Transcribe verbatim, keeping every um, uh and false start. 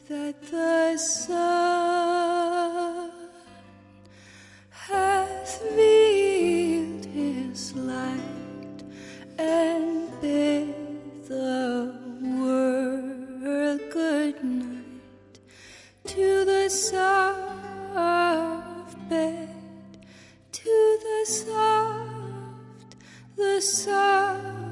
that the sun hath revealed his light and bid the world good night. To the soft bed, to the soft, the soft